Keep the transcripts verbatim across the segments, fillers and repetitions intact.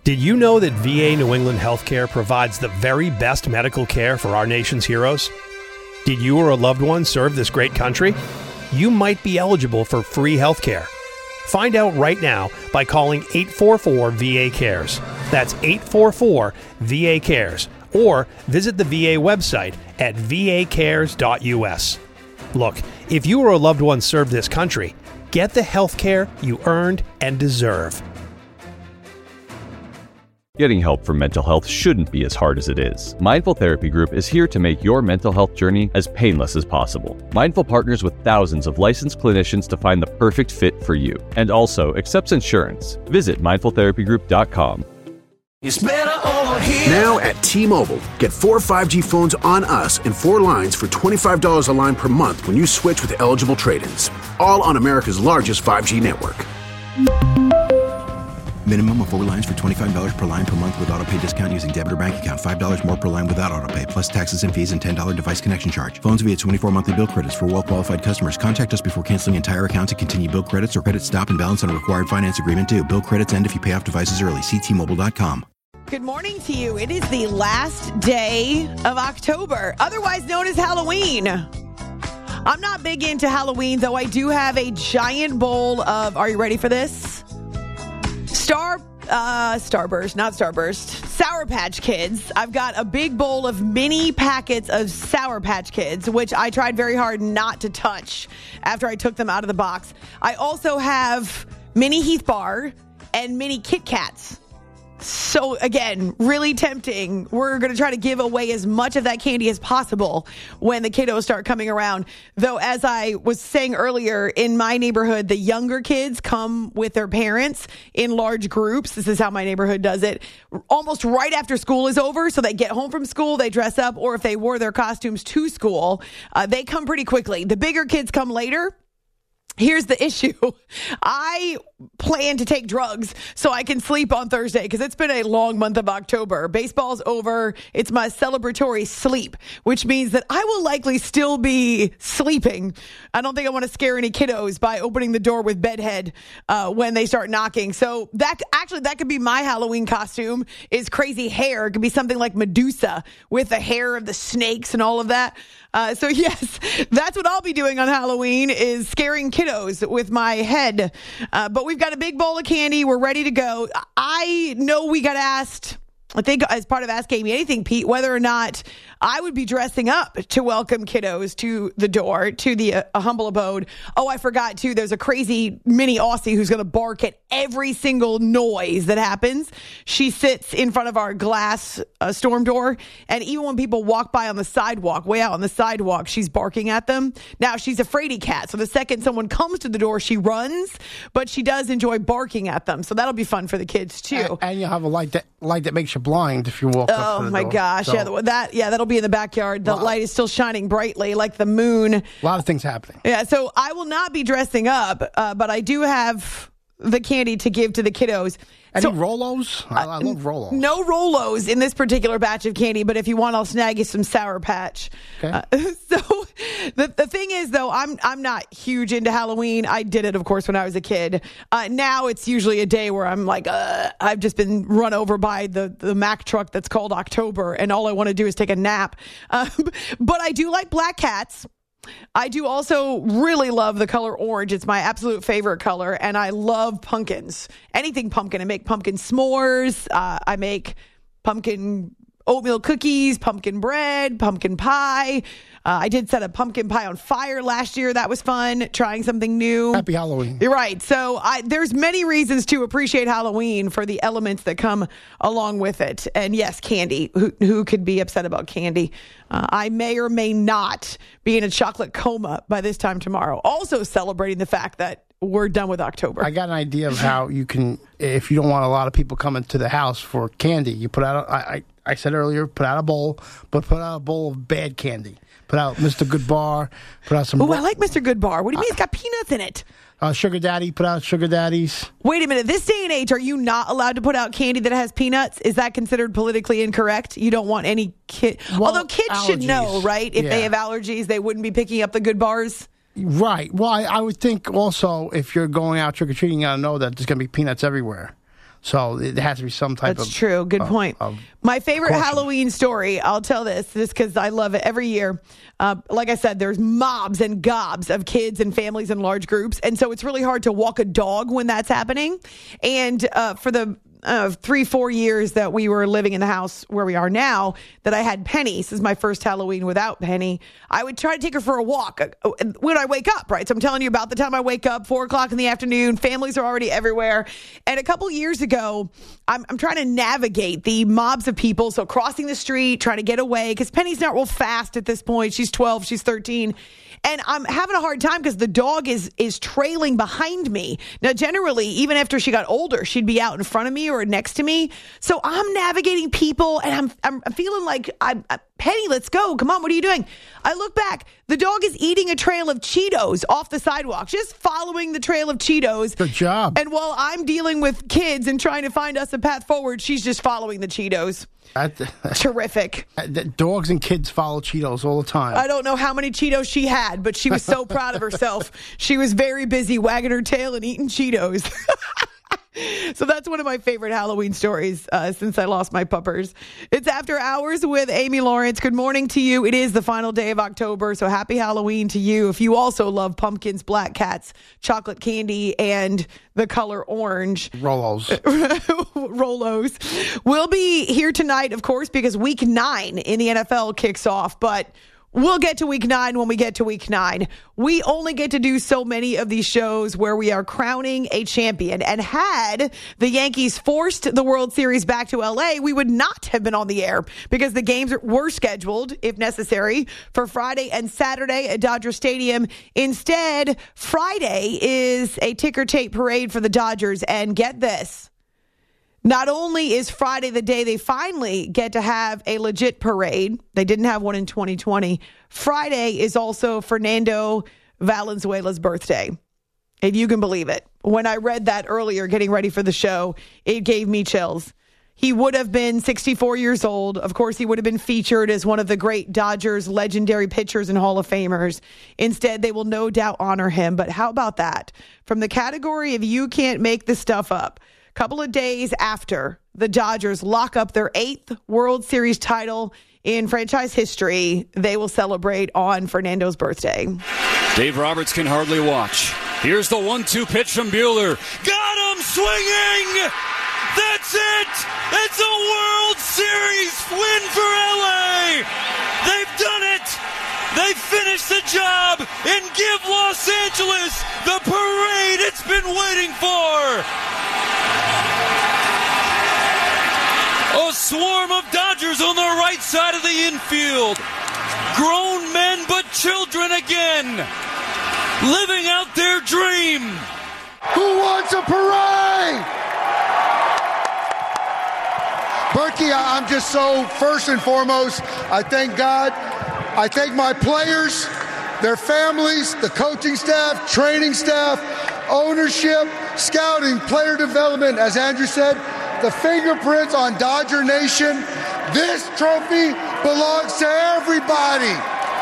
Did you know that V A New England Healthcare provides the very best medical care for our nation's heroes? Did you or a loved one serve this great country? You might be eligible for free healthcare. Find out right now by calling eight four four V A cares. That's eight four four V A cares. Or visit the V A website at v a cares dot u s. Look, if you or a loved one served this country, get the health care you earned and deserve. Getting help for mental health shouldn't be as hard as it is. Mindful Therapy Group is here to make your mental health journey as painless as possible. Mindful partners with thousands of licensed clinicians to find the perfect fit for you, and also accepts insurance. Visit mindful therapy group dot com. It's better over here. Now at T-Mobile, get four five G phones on us and four lines for twenty-five dollars a line per month when you switch with eligible trade-ins. All on America's largest five G network. Minimum of four lines for twenty-five dollars per line per month with autopay discount using debit or bank account. five dollars more per line without autopay, plus taxes and fees and ten dollars device connection charge. Phones via twenty-four monthly bill credits for well-qualified customers. Contact us before canceling entire account to continue bill credits or credit stop and balance on a required finance agreement due. Bill credits end if you pay off devices early. See T Mobile dot com. Good morning to you. It is the last day of October, otherwise known as Halloween. I'm not big into Halloween, though I do have a giant bowl of, are you ready for this? Star, uh, Starburst, not Starburst, Sour Patch Kids. I've got a big bowl of mini packets of Sour Patch Kids, which I tried very hard not to touch after I took them out of the box. I also have mini Heath Bar and mini Kit Kats. So, again, really tempting. We're going to try to give away as much of that candy as possible when the kiddos start coming around. Though, as I was saying earlier, in my neighborhood, the younger kids come with their parents in large groups. This is how my neighborhood does it. Almost right after school is over. So they get home from school, they dress up, or if they wore their costumes to school, uh, they come pretty quickly. The bigger kids come later. Here's the issue. I plan to take drugs so I can sleep on Thursday because it's been a long month of October. Baseball's over. It's my celebratory sleep, which means that I will likely still be sleeping. I don't think I want to scare any kiddos by opening the door with bedhead uh, when they start knocking. So that actually, that could be my Halloween costume is crazy hair. It could be something like Medusa with the hair of the snakes and all of that. Uh, so, yes, that's what I'll be doing on Halloween is scaring kiddos with my head. Uh, but we've got a big bowl of candy. We're ready to go. I know we got asked, I think as part of Ask Amy Anything, Pete, whether or not I would be dressing up to welcome kiddos to the door, to the uh, a humble abode. Oh, I forgot, too. There's a crazy mini Aussie who's going to bark at every single noise that happens. She sits in front of our glass uh, storm door, and even when people walk by on the sidewalk, way out on the sidewalk, she's barking at them. Now, she's a fraidy cat, so the second someone comes to the door, she runs, but she does enjoy barking at them, so that'll be fun for the kids, too. And, and you'll have a light that light that makes you blind if you walk oh, up to the my door. gosh. So, yeah, that, yeah, that'll be in the backyard. The wow. light is still shining brightly like the moon. A lot of things happening. Yeah, so I will not be dressing up, uh, but I do have the candy to give to the kiddos. Any so, Rolos? I, I love Rolos. No Rolos in this particular batch of candy, but if you want, I'll snag you some Sour Patch. Okay. Uh, so the the thing is, though, I'm I'm not huge into Halloween. I did it, of course, when I was a kid. Uh, now it's usually a day where I'm like, uh, I've just been run over by the, the Mack truck that's called October, and all I want to do is take a nap. Uh, but I do like black cats. I do also really love the color orange. It's my absolute favorite color, and I love pumpkins. Anything pumpkin. I make pumpkin s'mores. Uh, I make pumpkin oatmeal cookies, pumpkin bread, pumpkin pie. Uh, I did set a pumpkin pie on fire last year. That was fun, trying something new. Happy Halloween. You're right. So I, there's many reasons to appreciate Halloween for the elements that come along with it. And yes, candy. Who, who could be upset about candy? Uh, I may or may not be in a chocolate coma by this time tomorrow. Also celebrating the fact that we're done with October. I got an idea of how you can, if you don't want a lot of people coming to the house for candy, you put out, a, I, I, I said earlier, put out a bowl, but put out a bowl of bad candy. Put out Mister Good Bar, put out some... Oh, I like Mister Good Bar. What do you mean? It's got peanuts in it. Uh, Sugar Daddy, put out Sugar Daddies. Wait a minute. This day and age, are you not allowed to put out candy that has peanuts? Is that considered politically incorrect? You don't want any kid... Well, although kids allergies. should know, right? If yeah. they have allergies, they wouldn't be picking up the Good Bars. Right. Well, I, I would think also if you're going out trick-or-treating, you got to know that there's going to be peanuts everywhere. So it has to be some type That's of. That's true. Good of, point. Of My favorite caution. Halloween story, I'll tell this just because I love it every year. Uh, like I said, there's mobs and gobs of kids and families in large groups. And so it's really hard to walk a dog when that's happening. And uh, for the uh, three, four years that we were living in the house where we are now, that I had Penny, this is my first Halloween without Penny, I would try to take her for a walk when I wake up, right? So I'm telling you about the time I wake up, four o'clock in the afternoon, families are already everywhere. And a couple years ago, I'm, I'm trying to navigate the mobs of people. So crossing the street, trying to get away, because Penny's not real fast at this point. She's twelve, she's thirteen. And I'm having a hard time because the dog is is trailing behind me. Now, generally, even after she got older, she'd be out in front of me or next to me. So I'm navigating people, and I'm I'm, I'm feeling like, I'm, I'm, Penny, let's go. Come on, what are you doing? I look back. The dog is eating a trail of Cheetos off the sidewalk, just following the trail of Cheetos. Good job. And while I'm dealing with kids and trying to find us a path forward, she's just following the Cheetos. That, Terrific. that dogs and kids follow Cheetos all the time. I don't know how many Cheetos she had, but she was so proud of herself. She was very busy wagging her tail and eating Cheetos. So that's one of my favorite Halloween stories uh, since I lost my puppers. It's After Hours with Amy Lawrence. Good morning to you. It is the final day of October, so happy Halloween to you. If you also love pumpkins, black cats, chocolate candy, and the color orange. Rolos. Rolos. We'll be here tonight, of course, because week nine in the N F L kicks off, but we'll get to week nine when we get to week nine. We only get to do so many of these shows where we are crowning a champion. And had the Yankees forced the World Series back to L A, we would not have been on the air because the games were scheduled, if necessary, for Friday and Saturday at Dodger Stadium. Instead, Friday is a ticker tape parade for the Dodgers. And get this. Not only is Friday the day they finally get to have a legit parade, they didn't have one in twenty twenty. Friday is also Fernando Valenzuela's birthday. If you can believe it. When I read that earlier, getting ready for the show, it gave me chills. He would have been sixty-four years old. Of course, he would have been featured as one of the great Dodgers legendary pitchers and Hall of Famers. Instead, they will no doubt honor him. But how about that? From the category of you can't make this stuff up. Couple of days after the Dodgers lock up their eighth World Series title in franchise history, they will celebrate on Fernando's birthday. Dave Roberts can hardly watch. Here's the one two pitch from Buehler. Got him swinging! That's it! It's a World Series win for L A! They've done it! They finished the job and give Los Angeles the parade it's been waiting for! A swarm of Dodgers on the right side of the infield. Grown men but children again. Living out their dream. Who wants a parade? Berkey, I'm just so, first and foremost, I thank God. I thank my players, their families, the coaching staff, training staff, ownership, scouting, player development, as Andrew said, the fingerprints on Dodger Nation. This trophy belongs to everybody.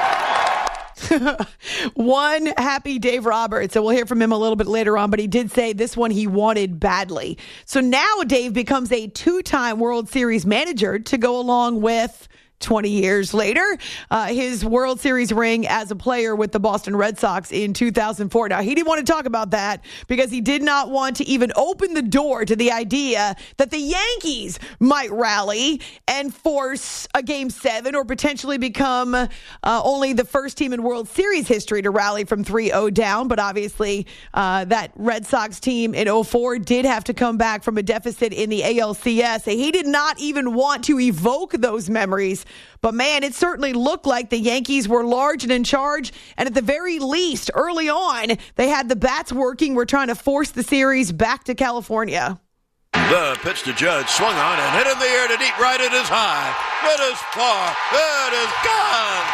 One happy Dave Roberts. So we'll hear from him a little bit later on, but he did say this one he wanted badly. So now Dave becomes a two-time World Series manager to go along with twenty years later, uh, his World Series ring as a player with the Boston Red Sox in two thousand four. Now, he didn't want to talk about that because he did not want to even open the door to the idea that the Yankees might rally and force a game seven or potentially become uh, only the first team in World Series history to rally from three oh down. But obviously, uh, that Red Sox team in oh four did have to come back from a deficit in the A L C S. He did not even want to evoke those memories. But, man, it certainly looked like the Yankees were large and in charge. And at the very least, early on, they had the bats working. We're trying to force the series back to California. The pitch to Judge, swung on and hit in the air to deep right. It is high. It is far. It is gone.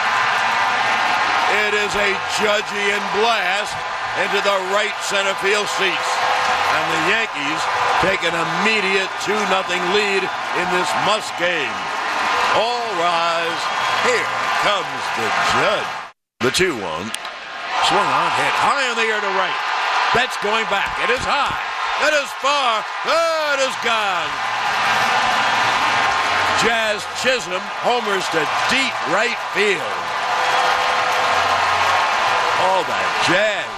It is a Judgian blast into the right center field seats. And the Yankees take an immediate two nothing lead in this must game. All rise. Here comes the Judge. The two one. Swung on, hit high in the air to right. Betts going back. It is high. That is far. That is gone. Jazz Chisholm homers to deep right field. All that jazz.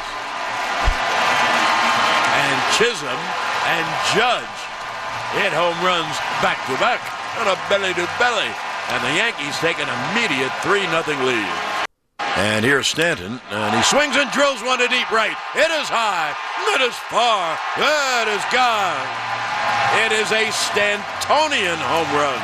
And Chisholm and Judge hit home runs back to back on a belly to belly. And the Yankees take an immediate three nothing lead. And here's Stanton, and he swings and drills one to deep right. It is high. That is far. That is gone. It is a Stantonian home run.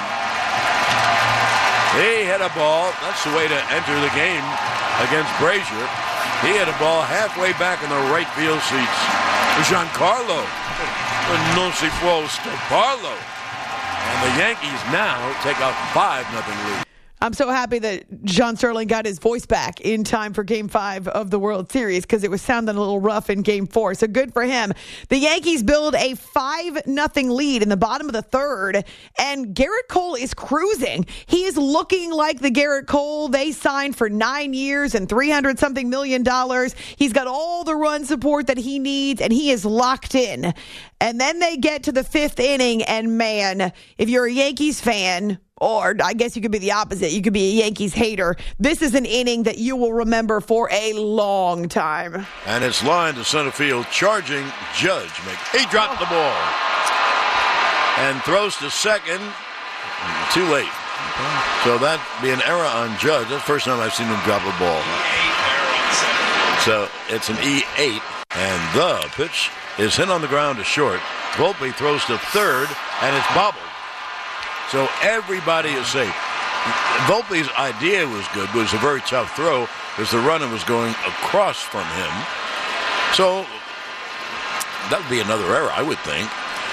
He hit a ball. That's the way to enter the game against Brazier. He hit a ball halfway back in the right field seats. Giancarlo. Non si può stopparlo. And the Yankees now take a five nothing lead. I'm so happy that John Sterling got his voice back in time for Game five of the World Series because it was sounding a little rough in Game four. So good for him. The Yankees build a five nothing lead in the bottom of the third, and Garrett Cole is cruising. He is looking like the Garrett Cole they signed for nine years and three hundred something million dollars. He's got all the run support that he needs, and he is locked in. And then they get to the fifth inning, and man, if you're a Yankees fan, or I guess you could be the opposite. You could be a Yankees hater. This is an inning that you will remember for a long time. And it's lined to center field, charging Judge. He dropped the ball and throws to second. Too late. So that'd be an error on Judge. That's the first time I've seen him drop a ball. So it's an E eight, and the pitch is hit on the ground to short. Volpe throws to third, and it's bobbled. So everybody is safe. Volpe's idea was good, but it was a very tough throw because the runner was going across from him. So that would be another error, I would think.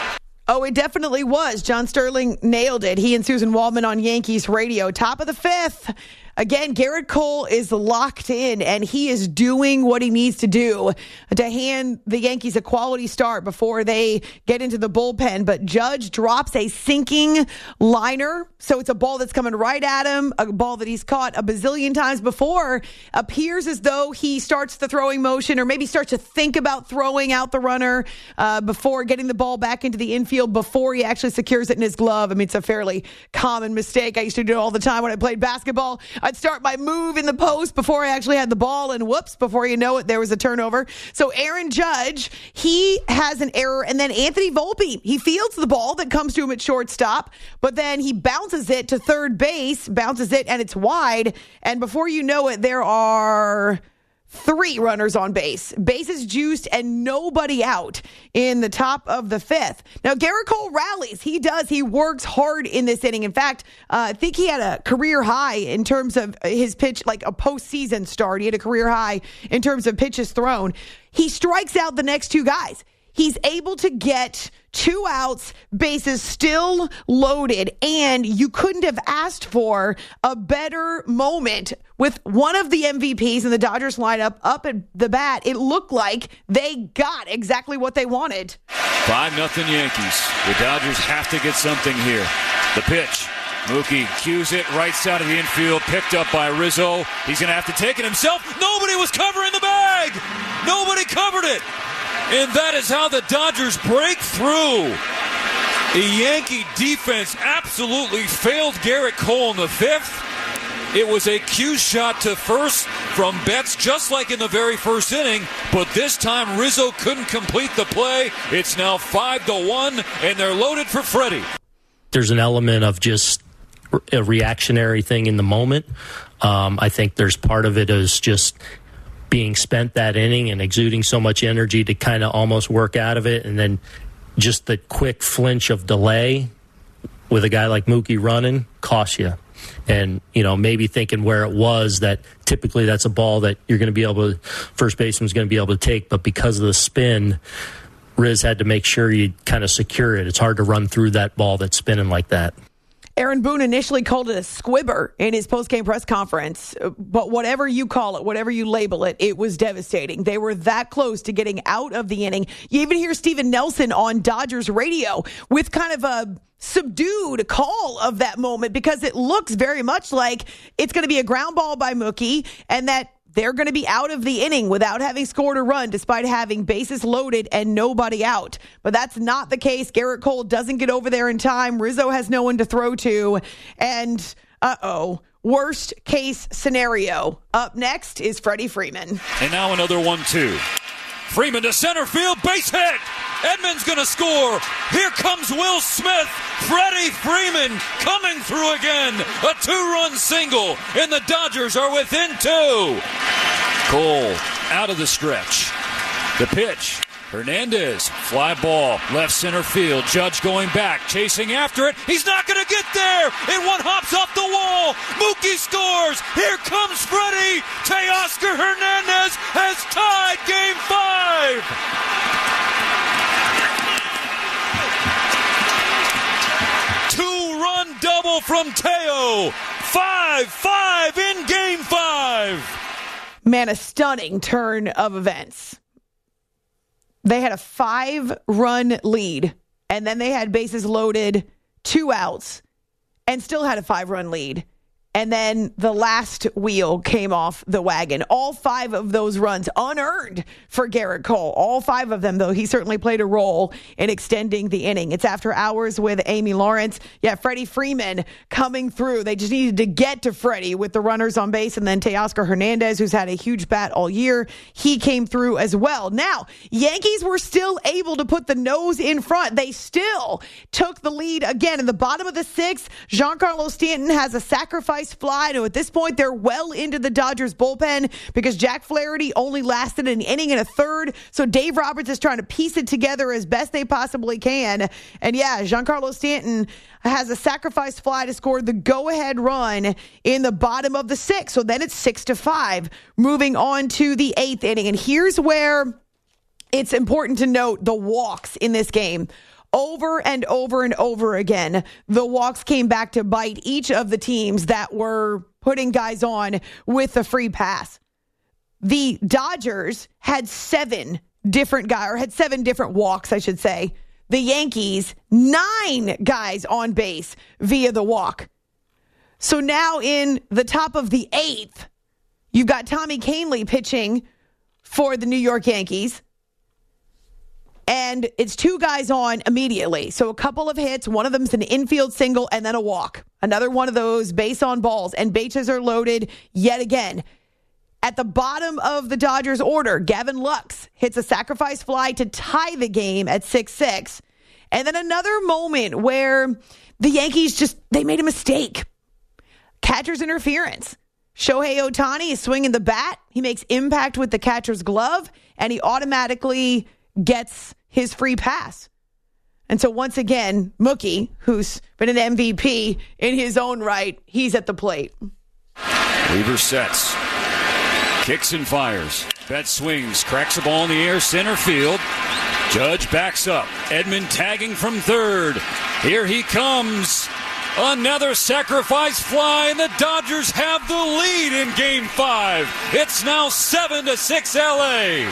Oh, it definitely was. John Sterling nailed it. He and Susan Waldman on Yankees radio. Top of the fifth. Again, Garrett Cole is locked in, and he is doing what he needs to do to hand the Yankees a quality start before they get into the bullpen. But Judge drops a sinking liner, so it's a ball that's coming right at him, a ball that he's caught a bazillion times before. Appears as though he starts the throwing motion, or maybe starts to think about throwing out the runner uh, before getting the ball back into the infield before he actually secures it in his glove. I mean, it's a fairly common mistake. I used to do it all the time when I played basketball. I'd start my move in the post before I actually had the ball, and whoops, before you know it, there was a turnover. So Aaron Judge, he has an error, and then Anthony Volpe, he fields the ball that comes to him at shortstop, but then he bounces it to third base, bounces it, and it's wide, and before you know it, there are three runners on base, bases juiced, and nobody out in the top of the fifth. Now, Garrett Cole rallies. He does. He works hard in this inning. In fact, uh, I think he had a career high in terms of his pitch, like a postseason start. He had a career high in terms of pitches thrown. He strikes out the next two guys. He's able to get two outs, bases still loaded, and you couldn't have asked for a better moment with one of the M V Ps in the Dodgers lineup up at the bat. It looked like they got exactly what they wanted. five nothing Yankees. The Dodgers have to get something here. The pitch. Mookie cues it right side of the infield, picked up by Rizzo. He's going to have to take it himself. Nobody was covering the bag. Nobody covered it. And that is how the Dodgers break through. The Yankee defense absolutely failed Garrett Cole in the fifth. It was a cue shot to first from Betts, just like in the very first inning. But this time, Rizzo couldn't complete the play. It's now five to one, and they're loaded for Freddie. There's an element of just a reactionary thing in the moment. Um, I think there's part of it is just being spent that inning and exuding so much energy to kind of almost work out of it, and then just the quick flinch of delay with a guy like Mookie running costs you. And, you know, maybe thinking where it was that typically that's a ball that you're going to be able to, first baseman's going to be able to take, but because of the spin, Riz had to make sure you kind of secure it. It's hard to run through that ball that's spinning like that. Aaron Boone initially called it a squibber in his post-game press conference, but whatever you call it, whatever you label it, it was devastating. They were that close to getting out of the inning. You even hear Steven Nelson on Dodgers radio with kind of a subdued call of that moment because it looks very much like it's going to be a ground ball by Mookie and that they're going to be out of the inning without having scored a run despite having bases loaded and nobody out. But that's not the case. Garrett Cole doesn't get over there in time. Rizzo has no one to throw to. And, uh-oh, worst case scenario. Up next is Freddie Freeman. And now another one two. Freeman to center field, base hit. Edman's going to score. Here comes Will Smith. Freddie Freeman coming through again. A two-run single, and the Dodgers are within two. Cole out of the stretch. The pitch. Hernandez, fly ball, left center field. Judge going back, chasing after it. He's not going to get there. And one hops off the wall. Mookie scores. Here comes Freddie. Teoscar Hernandez has tied game five. Two-run double from Teo. five five in game five. Man, a stunning turn of events. They had a five-run lead, and then they had bases loaded, two outs, and still had a five-run lead. And then the last wheel came off the wagon. All five of those runs unearned for Garrett Cole. All five of them, though, he certainly played a role in extending the inning. It's After Hours with Amy Lawrence. Yeah, Freddie Freeman coming through. They just needed to get to Freddie with the runners on base. And then Teoscar Hernandez, who's had a huge bat all year, he came through as well. Now, Yankees were still able to put the nose in front. They still took the lead again. In the bottom of the sixth, Giancarlo Stanton has a sacrifice fly. Now, at this point, they're well into the Dodgers bullpen because Jack Flaherty only lasted an inning and a third. So Dave Roberts is trying to piece it together as best they possibly can. And yeah, Giancarlo Stanton has a sacrifice fly to score the go-ahead run in the bottom of the sixth. So then it's six to five, moving on to the eighth inning. And here's where it's important to note the walks in this game. Over and over and over again, the walks came back to bite each of the teams that were putting guys on with the free pass. The Dodgers had seven different guys, or had seven different walks, I should say. The Yankees, nine guys on base via the walk. So now in the top of the eighth, you've got Tommy Kahnle pitching for the New York Yankees. And it's two guys on immediately. So a couple of hits. One of them's an infield single and then a walk. Another one of those base on balls. And bases are loaded yet again. At the bottom of the Dodgers order, Gavin Lux hits a sacrifice fly to tie the game at six six. And then another moment where the Yankees just, they made a mistake. Catcher's interference. Shohei Ohtani is swinging the bat. He makes impact with the catcher's glove. And he automatically gets his free pass. And so once again, Mookie, who's been an M V P in his own right, he's at the plate. Weaver sets. Kicks and fires. Betts swings. Cracks the ball in the air. Center field. Judge backs up. Edman tagging from third. Here he comes. Another sacrifice fly, and the Dodgers have the lead in game five. It's now seven to six L A.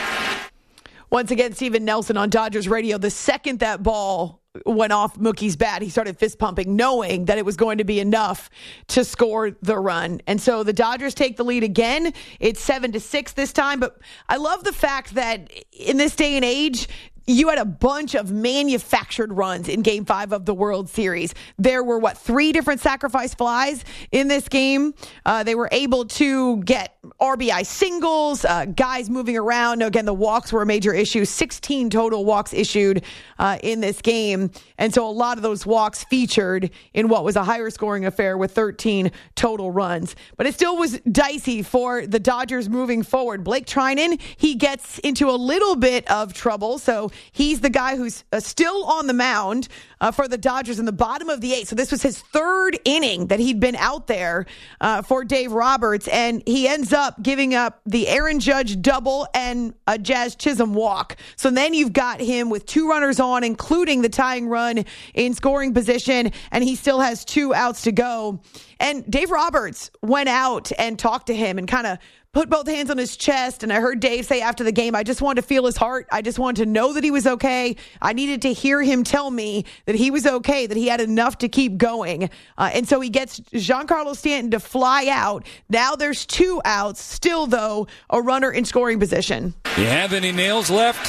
Once again, Steven Nelson on Dodgers radio. The second that ball went off Mookie's bat, he started fist pumping, knowing that it was going to be enough to score the run. And so the Dodgers take the lead again. It's seven to six this time. But I love the fact that in this day and age, you had a bunch of manufactured runs in Game five of the World Series. There were, what, three different sacrifice flies in this game. Uh, they were able to get R B I singles, uh, guys moving around. Again, the walks were a major issue. sixteen total walks issued uh, in this game. And so a lot of those walks featured in what was a higher scoring affair with thirteen total runs. But it still was dicey for the Dodgers moving forward. Blake Treinen, he gets into a little bit of trouble. So he's the guy who's uh, still on the mound uh, for the Dodgers in the bottom of the eighth. So this was his third inning that he'd been out there uh, for Dave Roberts. And he ends up giving up the Aaron Judge double and a Jazz Chisholm walk. So then you've got him with two runners on, including the tying run in scoring position. And he still has two outs to go. And Dave Roberts went out and talked to him and kind of put both hands on his chest, and I heard Dave say after the game, I just wanted to feel his heart. I just wanted to know that he was okay. I needed to hear him tell me that he was okay, that he had enough to keep going. Uh, and so he gets Giancarlo Stanton to fly out. Now there's two outs. Still, though, a runner in scoring position. You have any nails left?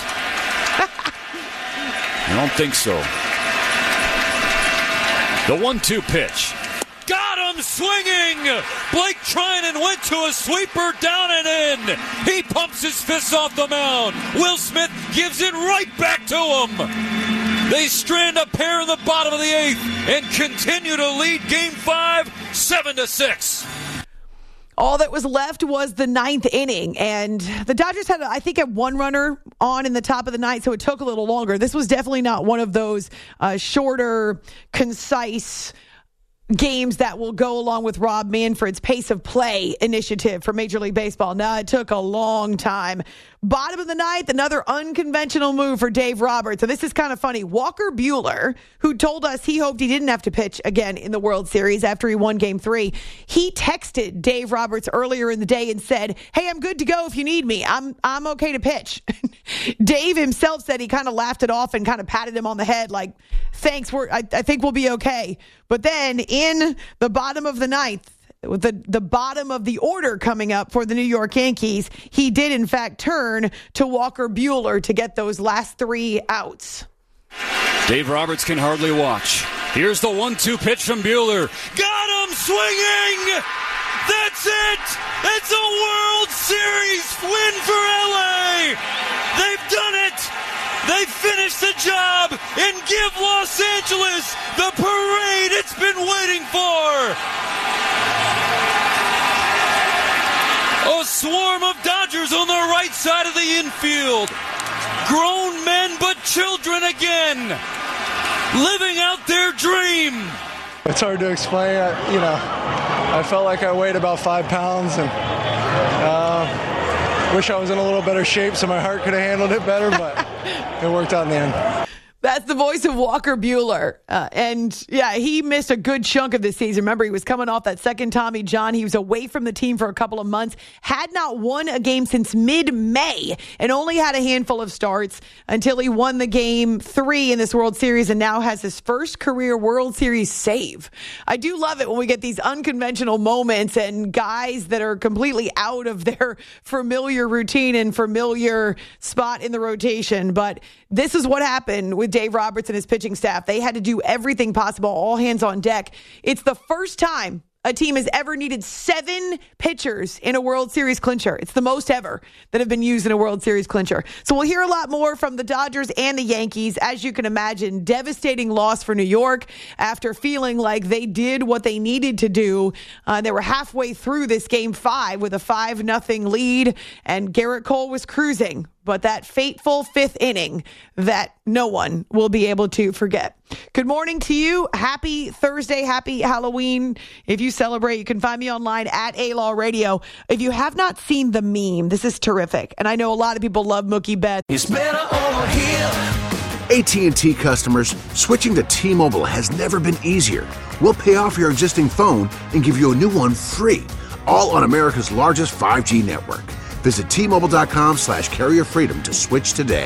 I don't think so. The one two pitch. Got him swinging! Blake Trinan went to a sweeper down and in. He pumps his fist off the mound. Will Smith gives it right back to him. They strand a pair in the bottom of the eighth and continue to lead Game Five, seven to six. All that was left was the ninth inning, and the Dodgers had, I think, a one runner on in the top of the ninth, so it took a little longer. This was definitely not one of those uh, shorter, concise games that will go along with Rob Manfred's pace of play initiative for Major League Baseball. No, it took a long time. Bottom of the ninth, another unconventional move for Dave Roberts. So this is kind of funny. Walker Buehler, who told us he hoped he didn't have to pitch again in the World Series after he won Game Three, he texted Dave Roberts earlier in the day and said, "Hey, I'm good to go if you need me. I'm I'm okay to pitch." Dave himself said he kind of laughed it off and kind of patted him on the head like, "Thanks, we're I, I think we'll be okay." But then in the bottom of the ninth, with the, the bottom of the order coming up for the New York Yankees, he did, in fact, turn to Walker Buehler to get those last three outs. Dave Roberts can hardly watch. Here's the one two pitch from Buehler. Got him swinging! That's it! It's a World Series win for L A! They've done it! They finished the job and give Los Angeles the parade it's been waiting for! A swarm of Dodgers on the right side of the infield. Grown men but children again. Living out their dream. It's hard to explain. I, you know, I felt like I weighed about five pounds and uh, wish I was in a little better shape so my heart could have handled it better, but it worked out in the end. That's the voice of Walker Buehler. Uh, and, yeah, he missed a good chunk of this season. Remember, he was coming off that second Tommy John. He was away from the team for a couple of months, had not won a game since mid-May, and only had a handful of starts until he won the game three in this World Series and now has his first career World Series save. I do love it when we get these unconventional moments and guys that are completely out of their familiar routine and familiar spot in the rotation. But this is what happened with Dave Roberts and his pitching staff. They had to do everything possible, all hands on deck. It's the first time a team has ever needed seven pitchers in a World Series clincher. It's the most ever that have been used in a World Series clincher. So we'll hear a lot more from the Dodgers and the Yankees. As you can imagine, devastating loss for New York after feeling like they did what they needed to do. Uh, they were halfway through this game five with a five nothing lead, and Garrett Cole was cruising. But that fateful fifth inning that no one will be able to forget. Good morning to you. Happy Thursday. Happy Halloween. If you celebrate, you can find me online at A-Law Radio. If you have not seen the meme, this is terrific. And I know a lot of people love Mookie Betts. It's better over here. A T and T customers, switching to T-Mobile has never been easier. We'll pay off your existing phone and give you a new one free, all on America's largest five G network. Visit T-Mobile.com slash carrier freedom to switch today.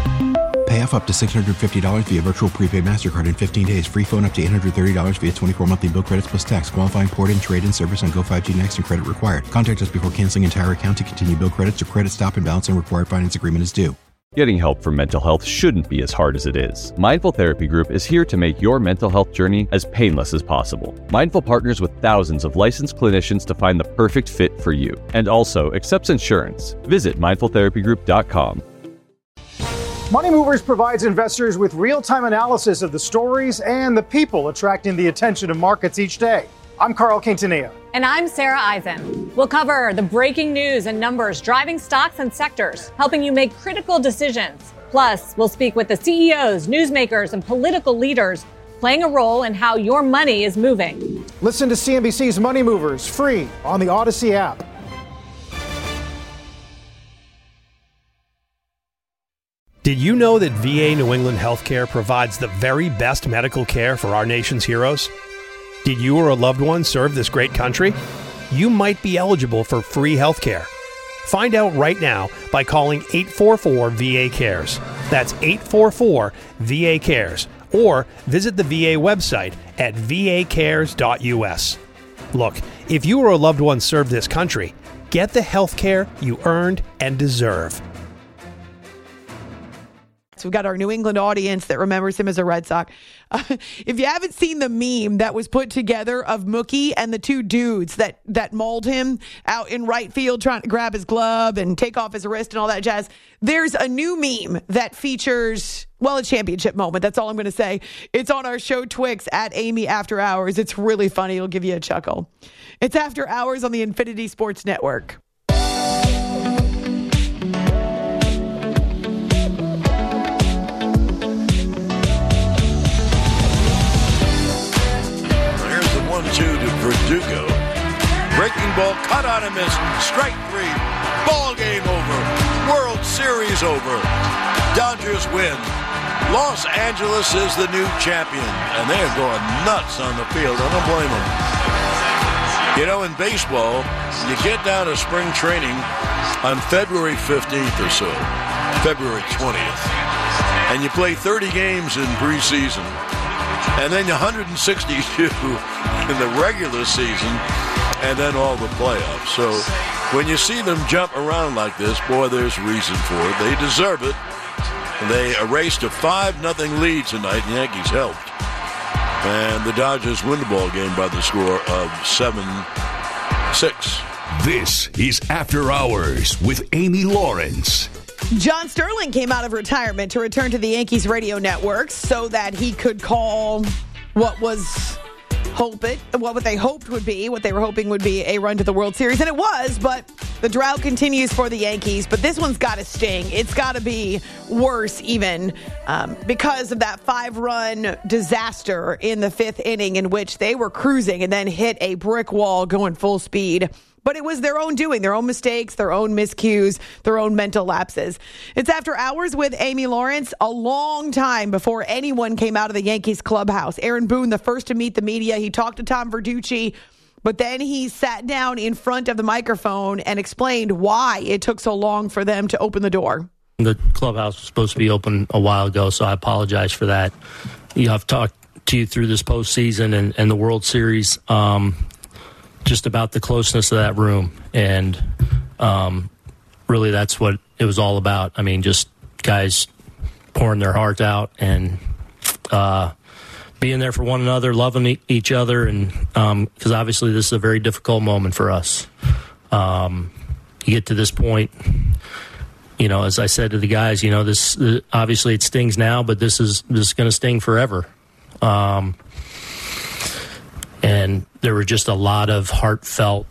Pay off up to six hundred fifty dollars via virtual prepaid MasterCard in fifteen days. Free phone up to eight hundred thirty dollars via twenty-four monthly bill credits plus tax. Qualifying port-in, trade-in service on Go five G Next and credit required. Contact us before canceling entire account to continue bill credits or credit stop and balance and required finance agreement is due. Getting help for mental health shouldn't be as hard as it is. Mindful Therapy Group is here to make your mental health journey as painless as possible. Mindful partners with thousands of licensed clinicians to find the perfect fit for you, and also accepts insurance. Visit mindful therapy group dot com. Money Movers provides investors with real-time analysis of the stories and the people attracting the attention of markets each day. I'm Carl Quintanilla. And I'm Sarah Eisen. We'll cover the breaking news and numbers driving stocks and sectors, helping you make critical decisions. Plus, we'll speak with the C E Os, newsmakers, and political leaders playing a role in how your money is moving. Listen to C N B C's Money Movers free on the Odyssey app. Did you know that V A New England Healthcare provides the very best medical care for our nation's heroes? Did you or a loved one serve this great country? You might be eligible for free health care. Find out right now by calling eight four four V A cares. That's eight four four V A cares. Or visit the V A website at v a cares dot u s. Look, if you or a loved one served this country, get the health care you earned and deserve. So we've got our New England audience that remembers him as a Red Sox. Uh, if you haven't seen the meme that was put together of Mookie and the two dudes that, that mauled him out in right field trying to grab his glove and take off his wrist and all that jazz, there's a new meme that features, well, a championship moment. That's all I'm going to say. It's on our show Twix at Amy After Hours. It's really funny. It'll give you a chuckle. It's After Hours on the Infinity Sports Network. Two to Verdugo. Breaking ball, cut on a miss. Strike three. Ball game over. World Series over. Dodgers win. Los Angeles is the new champion, and they're going nuts on the field. I don't blame them. You know, in baseball, you get down to spring training on February fifteenth or so, February twentieth, and you play thirty games in preseason. And then one hundred sixty-two in the regular season, and then all the playoffs. So when you see them jump around like this, boy, there's reason for it. They deserve it. They erased a five nothing lead tonight. The Yankees helped. And the Dodgers win the ball game by the score of seven six. This is After Hours with Amy Lawrence. John Sterling came out of retirement to return to the Yankees radio network so that he could call what was hope it, what they hoped would be, what they were hoping would be a run to the World Series. And it was, but the drought continues for the Yankees. But this one's got to sting. It's got to be worse even um, because of that five-run disaster in the fifth inning in which they were cruising and then hit a brick wall going full speed. But it was their own doing, their own mistakes, their own miscues, their own mental lapses. It's After Hours with Amy Lawrence. A long time before anyone came out of the Yankees clubhouse. Aaron Boone, the first to meet the media. He talked to Tom Verducci, but then he sat down in front of the microphone and explained why it took so long for them to open the door. The clubhouse was supposed to be open a while ago, so I apologize for that. You know, I've talked to you through this postseason and, and the World Series. Um, just about the closeness of that room, and um, really that's what it was all about. I mean, just guys pouring their heart out and uh, being there for one another, loving e- each other, and because um, obviously this is a very difficult moment for us. Um, you get to this point, you know, as I said to the guys, you know, this uh, obviously it stings now, but this is this is going to sting forever. Um, And there were just a lot of heartfelt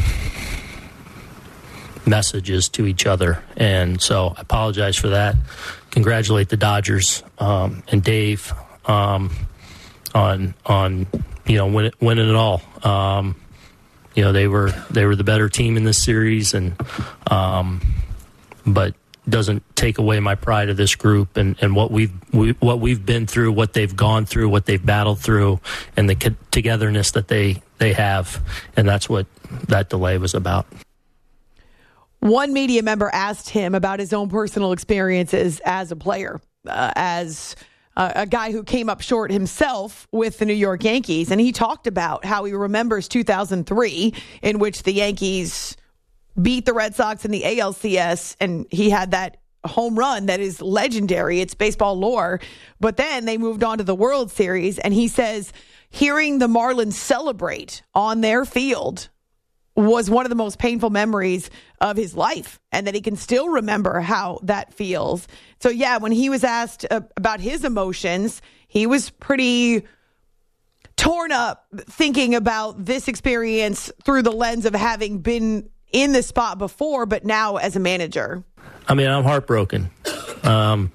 messages to each other. And so I apologize for that. Congratulate the Dodgers um, and Dave um, on, on you know, win, winning it all. Um, you know, they were they were the better team in this series, and um, but doesn't take away my pride of this group and, and what we've we, what we've been through, what they've gone through, what they've battled through, and the co- togetherness that they, they have. And that's what that delay was about. One media member asked him about his own personal experiences as a player, uh, as uh, a guy who came up short himself with the New York Yankees. And he talked about how he remembers two thousand three, in which the Yankees beat the Red Sox in the A L C S, and he had that home run that is legendary. It's baseball lore. But then they moved on to the World Series, and he says hearing the Marlins celebrate on their field was one of the most painful memories of his life, and that he can still remember how that feels. So, yeah, when he was asked uh, about his emotions, he was pretty torn up thinking about this experience through the lens of having been in this spot before, but now as a manager. I mean, I'm heartbroken. Um,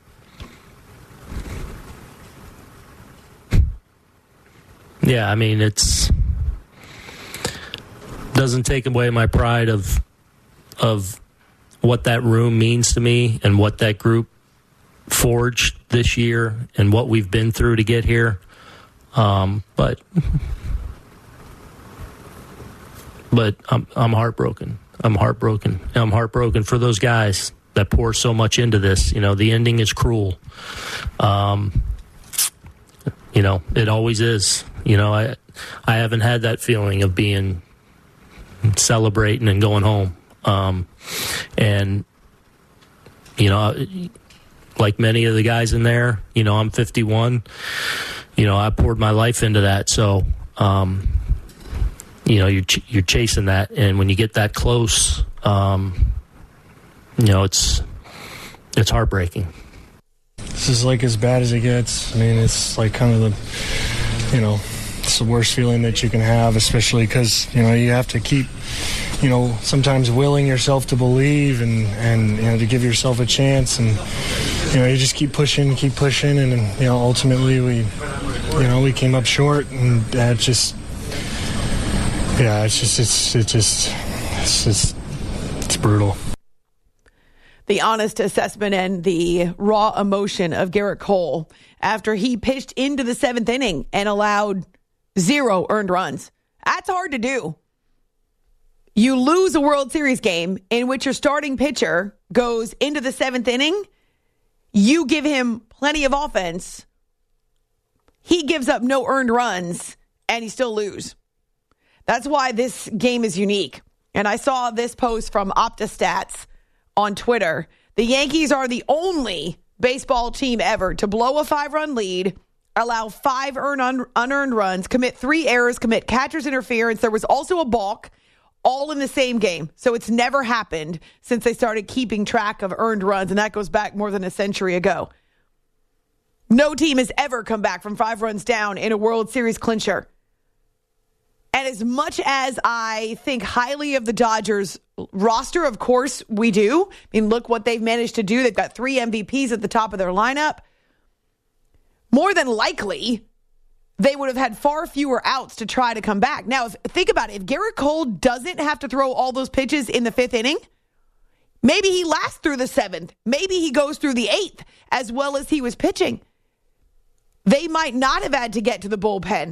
yeah, I mean, it's doesn't take away my pride of of what that room means to me and what that group forged this year and what we've been through to get here. Um, but but I'm I'm heartbroken. I'm heartbroken. I'm heartbroken for those guys that pour so much into this. You know, the ending is cruel. Um, you know, it always is. You know, I I haven't had that feeling of being celebrating and going home. Um, and, you know, like many of the guys in there, you know, I'm fifty-one. You know, I poured my life into that. So, um, you know, you're, ch- you're chasing that. And when you get that close, um, you know, it's it's heartbreaking. This is like as bad as it gets. I mean, it's like kind of the, you know, it's the worst feeling that you can have, especially because, you know, you have to keep, you know, sometimes willing yourself to believe and, and, you know, to give yourself a chance. And, you know, you just keep pushing, keep pushing. And, you know, ultimately we, you know, we came up short, and that just, yeah, it's just, it's, it's just, it's just, it's brutal. The honest assessment and the raw emotion of Gerrit Cole after he pitched into the seventh inning and allowed zero earned runs. That's hard to do. You lose a World Series game in which your starting pitcher goes into the seventh inning. You give him plenty of offense. He gives up no earned runs, and he still lose. That's why this game is unique. And I saw this post from OptaStats on Twitter. The Yankees are the only baseball team ever to blow a five-run lead, allow five earned un- unearned runs, commit three errors, commit catcher's interference. There was also a balk, all in the same game. So it's never happened since they started keeping track of earned runs, and that goes back more than a century ago. No team has ever come back from five runs down in a World Series clincher. And as much as I think highly of the Dodgers roster, of course we do. I mean, look what they've managed to do. They've got three M V Ps at the top of their lineup. More than likely, they would have had far fewer outs to try to come back. Now, if, think about it. If Gerrit Cole doesn't have to throw all those pitches in the fifth inning, maybe he lasts through the seventh. Maybe he goes through the eighth as well as he was pitching. They might not have had to get to the bullpen.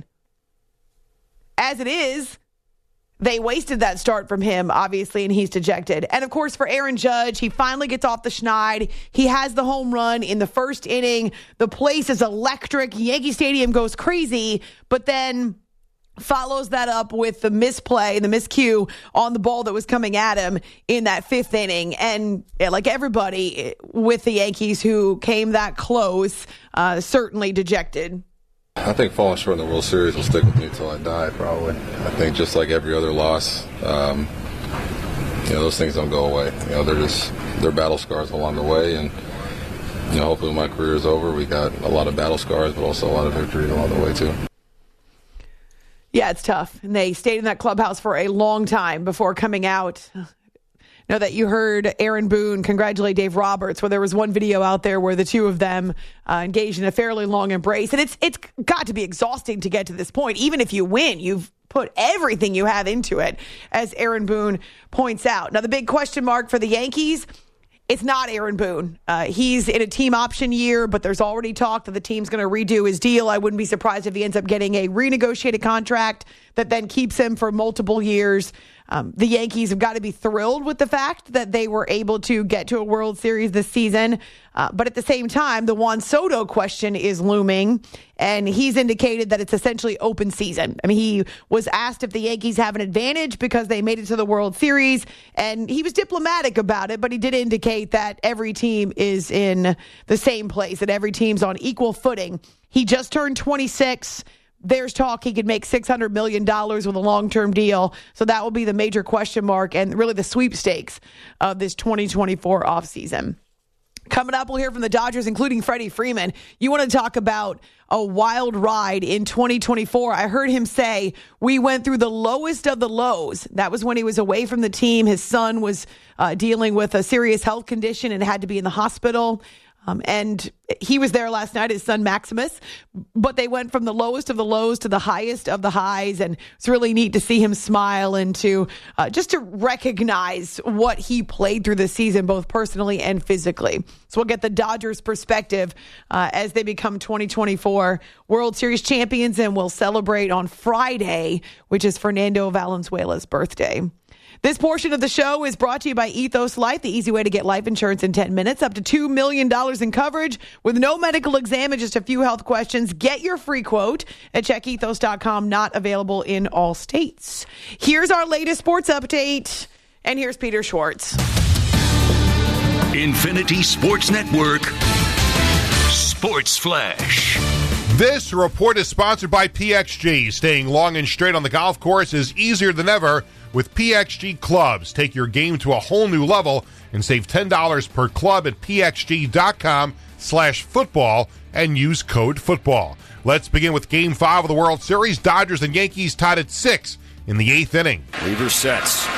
As it is, they wasted that start from him, obviously, and he's dejected. And, of course, for Aaron Judge, he finally gets off the schneid. He has the home run in the first inning. The place is electric. Yankee Stadium goes crazy, but then follows that up with the misplay, the miscue on the ball that was coming at him in that fifth inning. And like everybody with the Yankees who came that close, uh, certainly dejected. I think falling short in the World Series will stick with me until I die, probably. I think just like every other loss, um, you know, those things don't go away. You know, they're just, they're battle scars along the way. And, you know, hopefully when my career is over, we got a lot of battle scars, but also a lot of victories along the way, too. Yeah, it's tough. And they stayed in that clubhouse for a long time before coming out. Know that you heard Aaron Boone congratulate Dave Roberts, where there was one video out there where the two of them uh, engaged in a fairly long embrace. And it's it's got to be exhausting to get to this point. Even if you win, you've put everything you have into it, as Aaron Boone points out. Now, the big question mark for the Yankees, it's not Aaron Boone. Uh, he's in a team option year, but there's already talk that the team's going to redo his deal. I wouldn't be surprised if he ends up getting a renegotiated contract that then keeps him for multiple years. Um, the Yankees have got to be thrilled with the fact that they were able to get to a World Series this season. Uh, but at the same time, the Juan Soto question is looming, and he's indicated that it's essentially open season. I mean, he was asked if the Yankees have an advantage because they made it to the World Series, and he was diplomatic about it, but he did indicate that every team is in the same place, that every team's on equal footing. He just turned twenty-six. There's talk he could make six hundred million dollars with a long-term deal. So that will be the major question mark and really the sweepstakes of this twenty twenty-four offseason. Coming up, we'll hear from the Dodgers, including Freddie Freeman. You want to talk about a wild ride in twenty twenty-four. I heard him say, we went through the lowest of the lows. That was when he was away from the team. His son was uh, dealing with a serious health condition and had to be in the hospital. Um, and he was there last night, his son Maximus, but they went from the lowest of the lows to the highest of the highs. And it's really neat to see him smile and to uh, just to recognize what he played through the season, both personally and physically. So we'll get the Dodgers' perspective uh, as they become twenty twenty-four World Series champions, and we'll celebrate on Friday, which is Fernando Valenzuela's birthday. This portion of the show is brought to you by Ethos Life, the easy way to get life insurance in ten minutes, up to two million dollars in coverage with no medical exam and just a few health questions. Get your free quote at check ethos dot com, not available in all states. Here's our latest sports update, and here's Peter Schwartz. Infinity Sports Network Sports Flash. This report is sponsored by P X G. Staying long and straight on the golf course is easier than ever with P X G clubs. Take your game to a whole new level and save ten dollars per club at pxg.com slash football and use code football. Let's begin with Game five of the World Series. Dodgers and Yankees tied at six in the eighth inning. Weaver sets.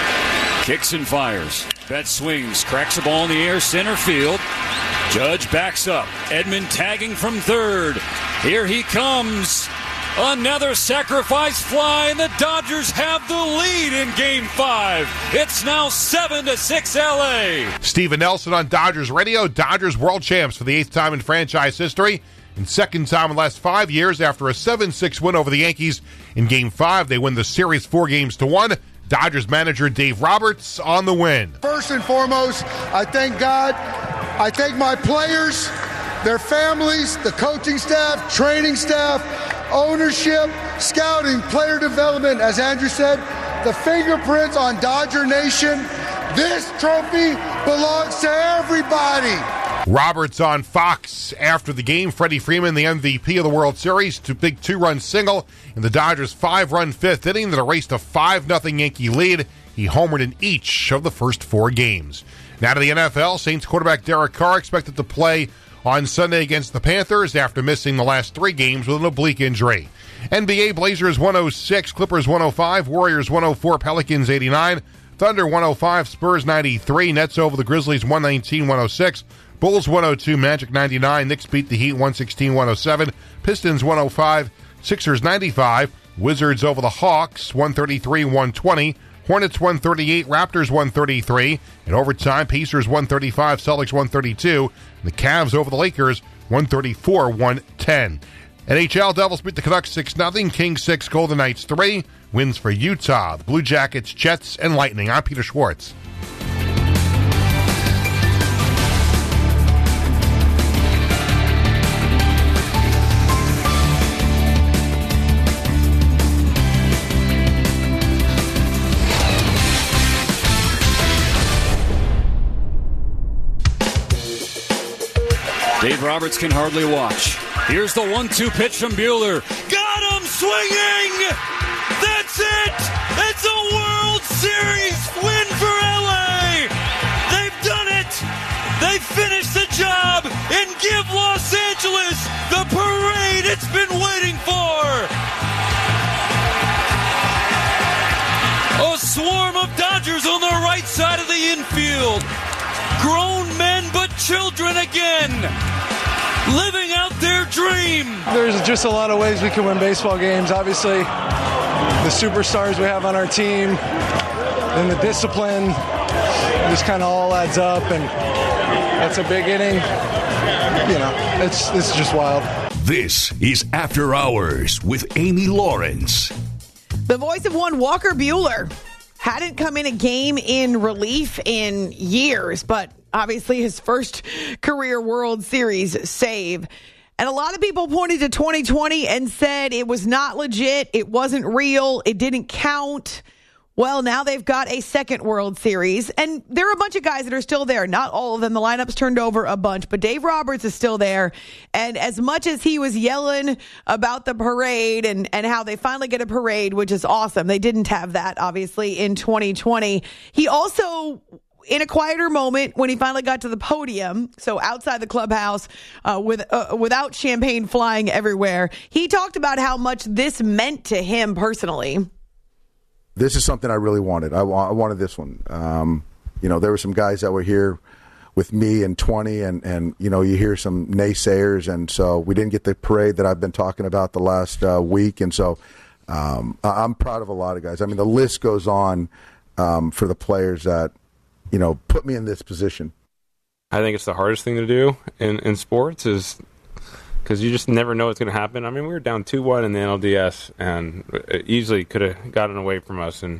Kicks and fires. Betts swings. Cracks the ball in the air. Center field. Judge backs up. Edman tagging from third. Here he comes. Another sacrifice fly, and the Dodgers have the lead in Game five. It's now seven to six L A. Steven Nelson on Dodgers Radio. Dodgers world champs for the eighth time in franchise history and second time in the last five years after a seven six win over the Yankees. In Game five, they win the series four games to one. Dodgers manager Dave Roberts on the win. First and foremost, I thank God. I thank my players, their families, the coaching staff, training staff, ownership, scouting, player development. As Andrew said, the fingerprints on Dodger Nation. This trophy belongs to everybody. Roberts on Fox after the game. Freddie Freeman, the M V P of the World Series, two big two-run single in the Dodgers' five-run fifth inning that erased a five nothing Yankee lead. He homered in each of the first four games. Now to the N F L. Saints quarterback Derek Carr expected to play on Sunday against the Panthers after missing the last three games with an oblique injury. N B A Blazers one oh six, Clippers one oh five, Warriors one oh four, Pelicans eighty-nine, Thunder one oh five, Spurs ninety-three, Nets over the Grizzlies one nineteen one oh six, Bulls one oh two, Magic ninety-nine, Knicks beat the Heat one sixteen one oh seven, Pistons one oh five, Sixers ninety-five, Wizards over the Hawks one thirty-three one twenty, Hornets one thirty-eight, Raptors one thirty-three, in overtime, Pacers one thirty-five, Celtics one thirty-two, and the Cavs over the Lakers one thirty-four one ten. N H L, Devils beat the Canucks six nothing, Kings six, Golden Knights three, wins for Utah, the Blue Jackets, Jets, and Lightning. I'm Peter Schwartz. Dave Roberts can hardly watch. Here's the one two pitch from Buehler. Got him swinging! That's it! It's a World Series win for L A! They've done it! They finished the job and give Los Angeles the parade it's been waiting for! A swarm of Dodgers on the right side of the infield. Grown men but children again, living out their dream. There's just a lot of ways we can win baseball games. Obviously, the superstars we have on our team and the discipline just kind of all adds up, and that's a big inning. You know, it's it's just wild. This is After Hours with Amy Lawrence. The voice of one Walker Buehler hadn't come in a game in relief in years, but obviously his first career World Series save. And a lot of people pointed to twenty twenty and said it was not legit, it wasn't real, it didn't count. Well, now they've got a second World Series, and there are a bunch of guys that are still there. Not all of them. The lineup's turned over a bunch, but Dave Roberts is still there. And as much as he was yelling about the parade and, and how they finally get a parade, which is awesome, they didn't have that, obviously, in twenty twenty. He also, in a quieter moment, when he finally got to the podium, so outside the clubhouse, uh, with uh, without champagne flying everywhere, he talked about how much this meant to him personally. This is something I really wanted. I, wa- I wanted this one. Um, you know, there were some guys that were here with me in twenty, and, and, you know, you hear some naysayers, and so we didn't get the parade that I've been talking about the last uh, week, and so um, I'm proud of a lot of guys. I mean, the list goes on um, for the players that, you know, put me in this position. I think it's the hardest thing to do in, in sports is because you just never know what's going to happen. I mean, we were down two one in the N L D S, and it easily could have gotten away from us. And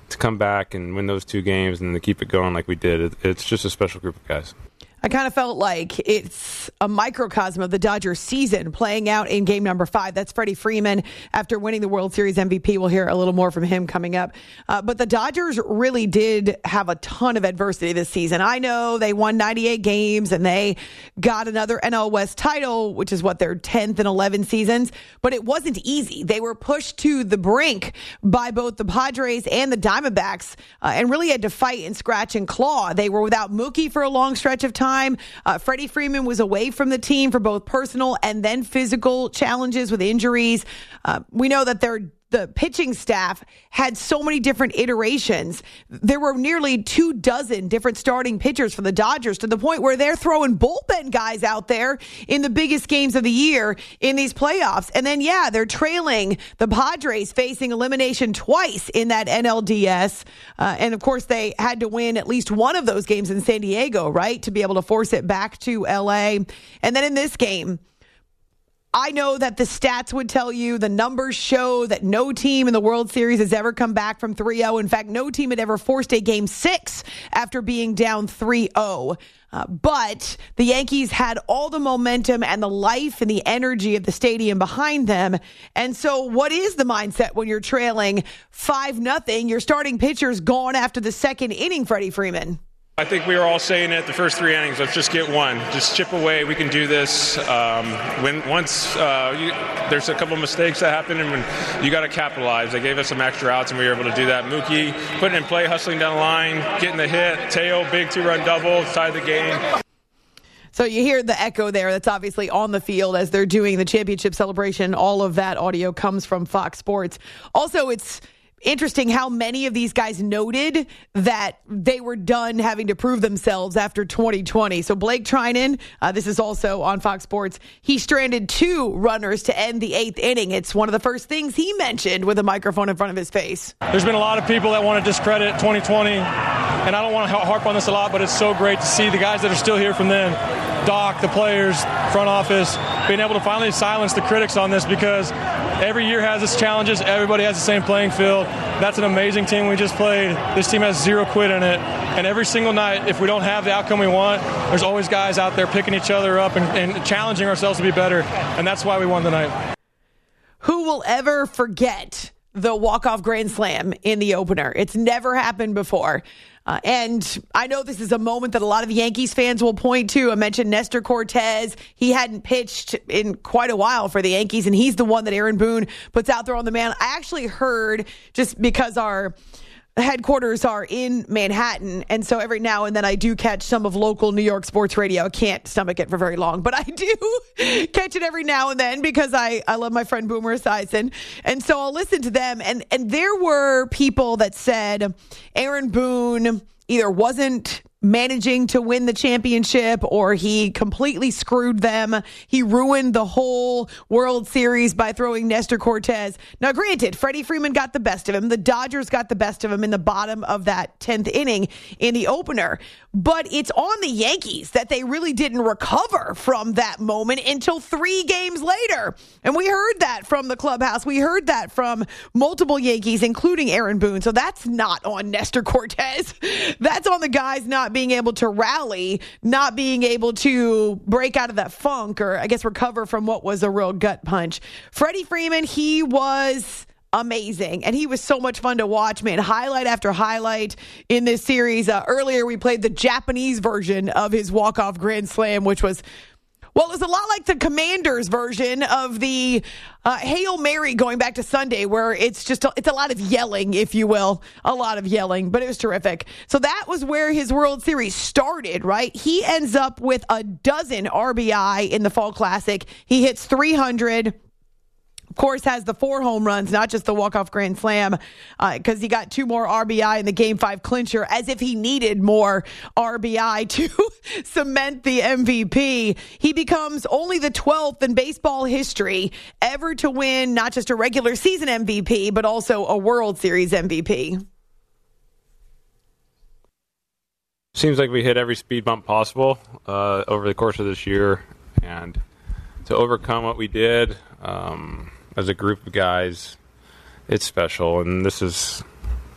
to come back and win those two games and to keep it going like we did, it, it's just a special group of guys. I kind of felt like it's a microcosm of the Dodgers season playing out in game number five. That's Freddie Freeman after winning the World Series M V P. We'll hear a little more from him coming up. Uh, but the Dodgers really did have a ton of adversity this season. I know they won ninety-eight games and they got another N L West title, which is what, their tenth and eleventh seasons. But it wasn't easy. They were pushed to the brink by both the Padres and the Diamondbacks uh, and really had to fight and scratch and claw. They were without Mookie for a long stretch of time. Uh, Freddie Freeman was away from the team for both personal and then physical challenges with injuries. Uh, we know that they're the pitching staff had so many different iterations. There were nearly two dozen different starting pitchers for the Dodgers to the point where they're throwing bullpen guys out there in the biggest games of the year in these playoffs. And then, yeah, they're trailing the Padres, facing elimination twice in that N L D S. Uh, and, of course, they had to win at least one of those games in San Diego, right, to be able to force it back to L A. And then in this game, I know that the stats would tell you, the numbers show that no team in the World Series has ever come back from three oh. In fact, no team had ever forced a game six after being down three oh. Uh, but the Yankees had all the momentum and the life and the energy of the stadium behind them. And so what is the mindset when you're trailing five nothing? Your starting pitcher's gone after the second inning, Freddie Freeman. I think we were all saying it the first three innings. Let's just get one. Just chip away. We can do this. Um, when once uh, you, there's a couple mistakes that happen, and when you got to capitalize. They gave us some extra outs, and we were able to do that. Mookie putting in play, hustling down the line, getting the hit. Teo, big two-run double, tied the game. So you hear the echo there. That's obviously on the field as they're doing the championship celebration. All of that audio comes from Fox Sports. Also, it's interesting how many of these guys noted that they were done having to prove themselves after twenty twenty. So Blake Trinan, uh, this is also on Fox Sports, he stranded two runners to end the eighth inning. It's one of the first things he mentioned with a microphone in front of his face. There's been a lot of people that want to discredit twenty twenty, and I don't want to harp on this a lot, but it's so great to see the guys that are still here from then, Doc, the players, front office, being able to finally silence the critics on this, because every year has its challenges. Everybody has the same playing field. That's an amazing team we just played. This team has zero quit in it. And every single night, if we don't have the outcome we want, there's always guys out there picking each other up and, and challenging ourselves to be better. And that's why we won tonight. Who will ever forget the walk-off grand slam in the opener? It's never happened before. Uh, and I know this is a moment that a lot of Yankees fans will point to. I mentioned Nestor Cortez. He hadn't pitched in quite a while for the Yankees, and he's the one that Aaron Boone puts out there on the mound. I actually heard, just because our headquarters are in Manhattan, and so every now and then I do catch some of local New York sports radio. I can't stomach it for very long, but I do catch it every now and then because I, I love my friend Boomer Esiason, and so I'll listen to them. And, and there were people that said Aaron Boone either wasn't managing to win the championship or he completely screwed them. He ruined the whole World Series by throwing Nestor Cortez. Now, granted, Freddie Freeman got the best of him. The Dodgers got the best of him in the bottom of that tenth inning in the opener. But it's on the Yankees that they really didn't recover from that moment until three games later. And we heard that from the clubhouse. We heard that from multiple Yankees, including Aaron Boone. So that's not on Nestor Cortez. That's on the guys not being able to rally, not being able to break out of that funk, or I guess recover from what was a real gut punch. Freddie Freeman, he was amazing, and he was so much fun to watch, man. Highlight after highlight in this series. Uh, earlier, we played the Japanese version of his walk-off grand slam, which was, well, it was a lot like the Commanders version of the uh, Hail Mary going back to Sunday, where it's just a, it's a lot of yelling, if you will, a lot of yelling, but it was terrific. So that was where his World Series started, right? He ends up with a dozen R B I in the Fall Classic. He hits three hundred. Of course, has the four home runs, not just the walk-off grand slam, because uh, he got two more R B I in the Game five clincher, as if he needed more R B I to cement the M V P. He becomes only the twelfth in baseball history ever to win not just a regular season M V P, but also a World Series M V P. Seems like we hit every speed bump possible uh, over the course of this year, and to overcome what we did um, as a group of guys, it's special. And this is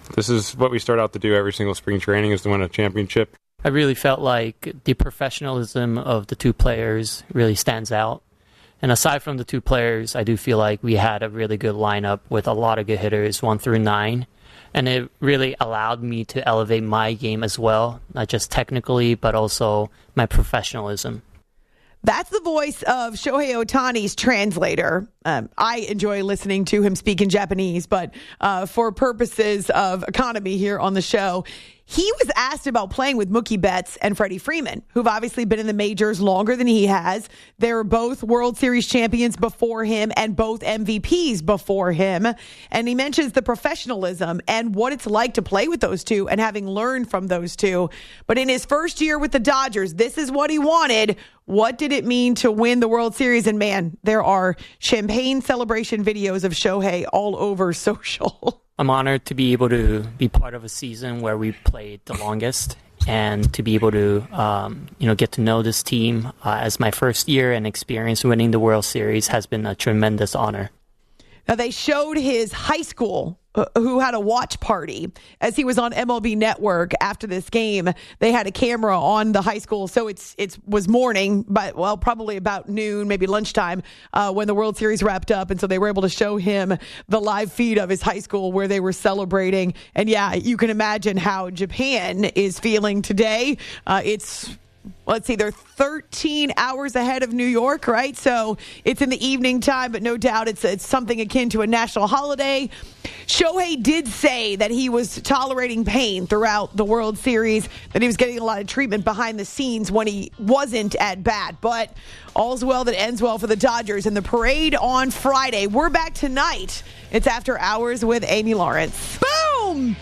this is what we start out to do every single spring training, is to win a championship. I really felt like the professionalism of the two players really stands out. And aside from the two players, I do feel like we had a really good lineup with a lot of good hitters, one through nine. And it really allowed me to elevate my game as well, not just technically, but also my professionalism. That's the voice of Shohei Ohtani's translator. Um, I enjoy listening to him speak in Japanese, but uh, for purposes of economy here on the show, he was asked about playing with Mookie Betts and Freddie Freeman, who've obviously been in the majors longer than he has. They're both World Series champions before him and both M V Ps before him. And he mentions the professionalism and what it's like to play with those two and having learned from those two. But in his first year with the Dodgers, this is what he wanted. What did it mean to win the World Series? And man, there are champagne celebration videos of Shohei all over social. I'm honored to be able to be part of a season where we played the longest, and to be able to, um, you know, get to know this team uh, as my first year and experience winning the World Series has been a tremendous honor. Now, they showed his high school uh, who had a watch party as he was on M L B Network after this game. They had a camera on the high school, so it's it was morning, but well, probably about noon, maybe lunchtime, uh, when the World Series wrapped up, and so they were able to show him the live feed of his high school where they were celebrating. And yeah, you can imagine how Japan is feeling today. Uh, it's Let's see, they're thirteen hours ahead of New York, right? So it's in the evening time, but no doubt it's, it's something akin to a national holiday. Shohei did say that he was tolerating pain throughout the World Series, that he was getting a lot of treatment behind the scenes when he wasn't at bat. But all's well that ends well for the Dodgers. And the parade on Friday. We're back tonight. It's After Hours with Amy Lawrence. Boom!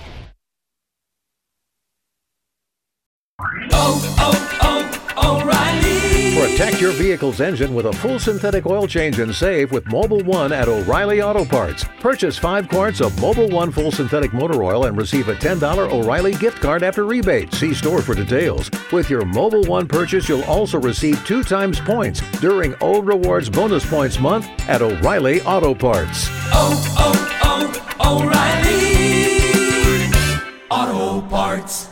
Oh, oh, oh, O'Reilly. Protect your vehicle's engine with a full synthetic oil change and save with Mobil one at O'Reilly Auto Parts. Purchase five quarts of Mobil one full synthetic motor oil and receive a ten dollars O'Reilly gift card after rebate. See store for details. With your Mobil one purchase, you'll also receive two times points during O Rewards Bonus Points Month at O'Reilly Auto Parts. Oh, oh, oh, O'Reilly Auto Parts.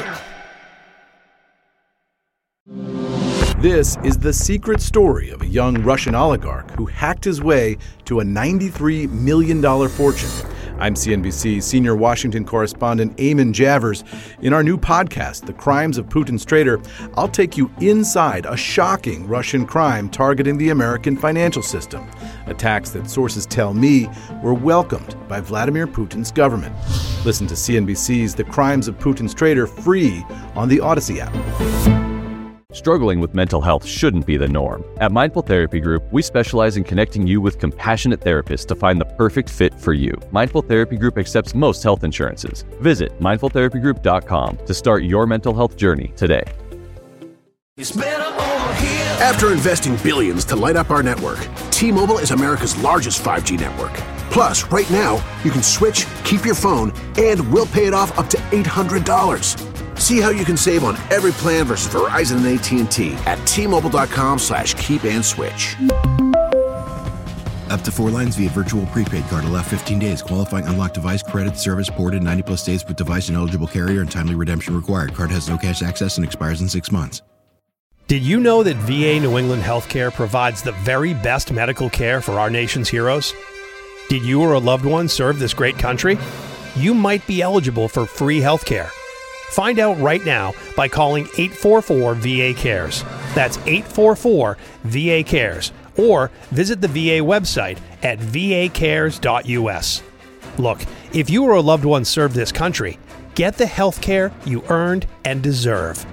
This is the secret story of a young Russian oligarch who hacked his way to a ninety-three million dollars fortune. I'm C N B C senior Washington correspondent Eamon Javers. In our new podcast, The Crimes of Putin's Traitor, I'll take you inside a shocking Russian crime targeting the American financial system. Attacks that sources tell me were welcomed by Vladimir Putin's government. Listen to C N B C's The Crimes of Putin's Traitor free on the Odyssey app. Struggling with mental health shouldn't be the norm. At Mindful Therapy Group, we specialize in connecting you with compassionate therapists to find the perfect fit for you. Mindful Therapy Group accepts most health insurances. Visit mindful therapy group dot com to start your mental health journey today. After investing billions to light up our network, T-Mobile is America's largest five G network. Plus, right now, you can switch, keep your phone, and we'll pay it off up to eight hundred dollars. See how you can save on every plan versus Verizon and A T and T at T-Mobile.com slash keep and switch. Up to four lines via virtual prepaid card. Allow fifteen days. Qualifying unlocked device credit service ported ninety plus days with device and eligible carrier and timely redemption required. Card has no cash access and expires in six months. Did you know that V A New England Healthcare provides the very best medical care for our nation's heroes? Did you or a loved one serve this great country? You might be eligible for free healthcare. Find out right now by calling eight four four V A cares. That's eight four four V A cares. Or visit the V A website at v a cares dot u s. Look, if you or a loved one served this country, get the health care you earned and deserve.